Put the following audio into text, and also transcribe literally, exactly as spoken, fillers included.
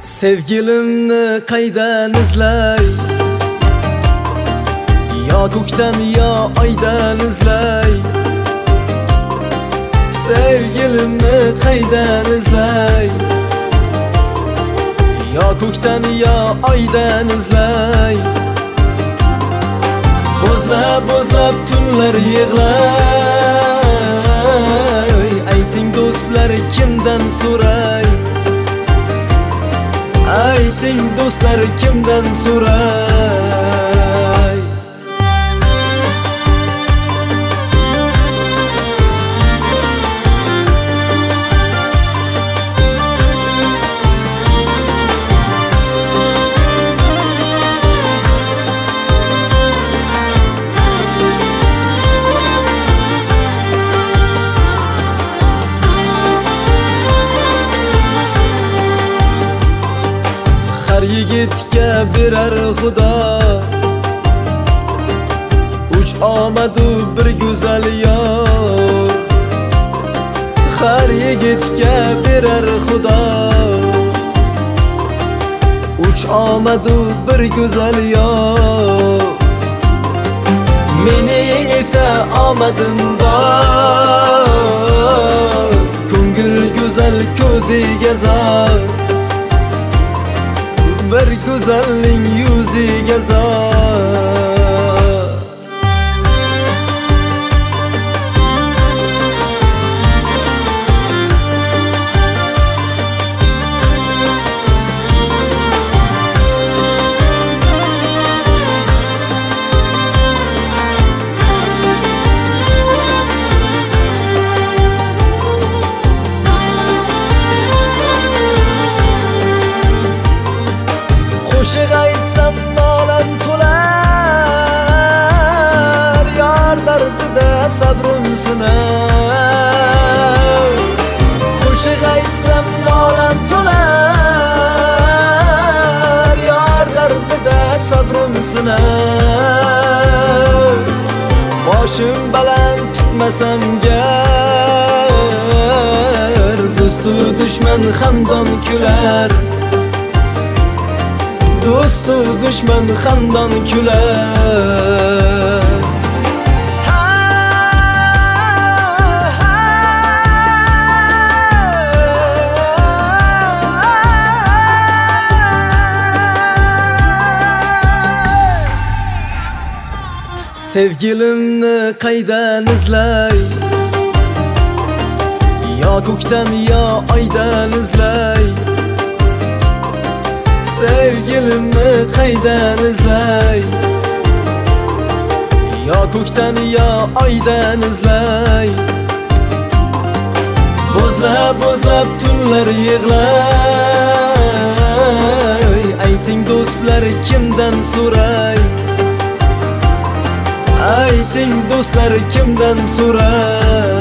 Sevgilimni qaydan izlay? Yo ko'kdan yo oydan izlay? Sevgilimni qaydan izlay? Yo ko'kdan yo oydan izlay? Bo'zlab bo'zlab tunlar yig'lay, ayting do'stlar kimdan so'ray? Ayting do'stlar kimdan so'ray? Har yigitga berar Xudo uch omadu bir go'zal yor. Har yigitga berar Xudo uch omadu bir go'zal yor. Mening esa omadim bor, ko'ngil go'zal ko'ziga zor, bir go'zalning yuziga zor. Qo'shiq aytsam nolam to'lar, yor dardida sabrim sinar. Qo'shiq aytsam nolam to'lar, yor dardida sabrim sinar. Boshim baland tutmasam gar, do'stu dushman xandon kular. Do'stu dushman xandon kular. Sevgilimni qaydan izlay? Yo ko'kdan yo oydan izlay? Sevgilimni qaydan izlay? Yo ko'kdan yo oydan izlay? Bo'zlab bo'zlab tunlar yig'lay, ayting do'stlar kimdan so'ray? Ayting do'stlar kimdan so'ray?